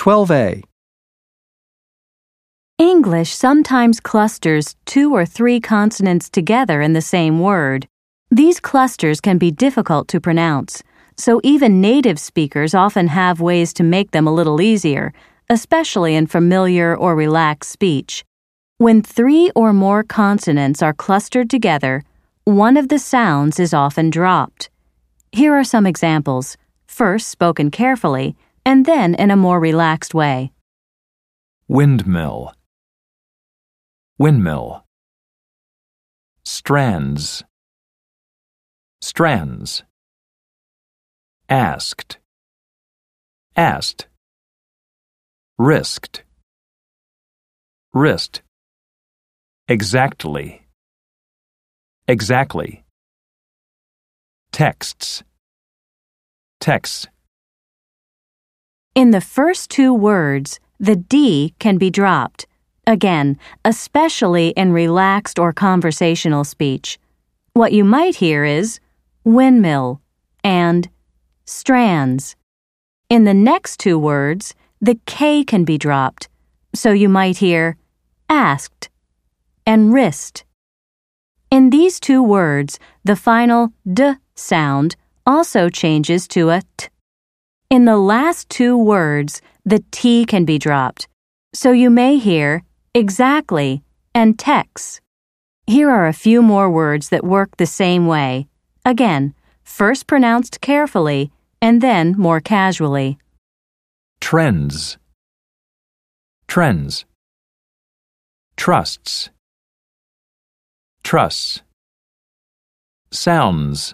12A. English sometimes clusters 2 or 3 consonants together in the same word. These clusters can be difficult to pronounce, so even native speakers often have ways to make them a little easier, especially in familiar or relaxed speech. When 3 or more consonants are clustered together, one of the sounds is often dropped. Here are some examples, first spoken carefully, and then in a more relaxed way. Windmill. Windmill. Strands. Strands. Asked. Asked. Risked. Risked. Exactly. Exactly. Texts. Texts. In the first 2 words, the D can be dropped. Again, especially in relaxed or conversational speech. What you might hear is windmill and strands. In the next 2 words, the K can be dropped, so you might hear asked and wrist. In these 2 words, the final D sound also changes to a T. In the last 2 words, the T can be dropped, so you may hear exactly and tex. Here are a few more words that work the same way. Again, first pronounced carefully and then more casually. Trends. Trends. Trusts. Trusts. Sounds.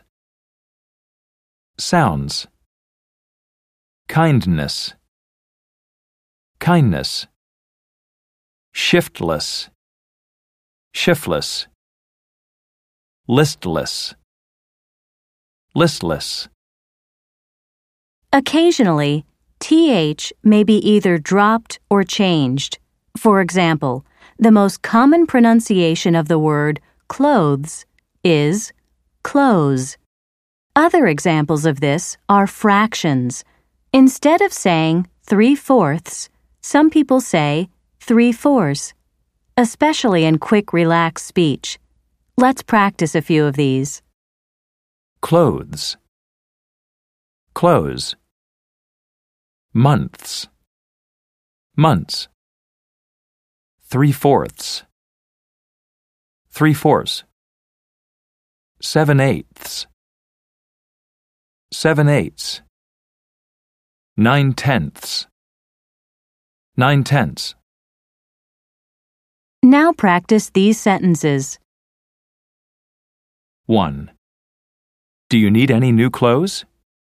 Sounds. Kindness. Kindness. Shiftless. Shiftless. Listless. Listless. Occasionally, TH may be either dropped or changed. For example, the most common pronunciation of the word clothes is close. Other examples of this are fractions. Instead of saying 3/4, some people say 3/4, especially in quick, relaxed speech. Let's practice a few of these. Clothes. Close. Months. Months. 3/4. 3/4. 7/8. 7/8. 9/10. 9/10. Now practice these sentences. 1. Do you need any new clothes?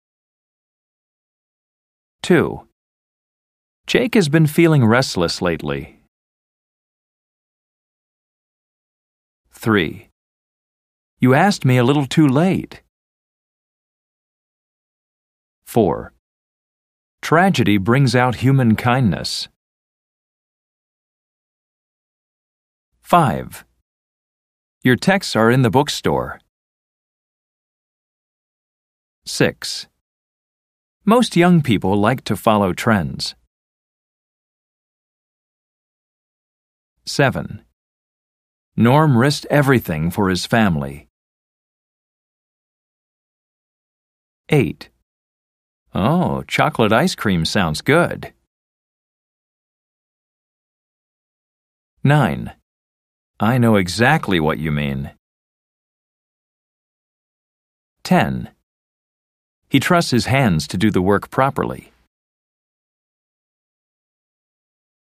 2. Jake has been feeling restless lately. 3. You asked me a little too late. 4. Tragedy brings out human kindness. 5. Your texts are in the bookstore. 6. Most young people like to follow trends. 7. Norm risked everything for his family. 8. Oh, chocolate ice cream sounds good. 9. I know exactly what you mean. 10. He trusts his hands to do the work properly.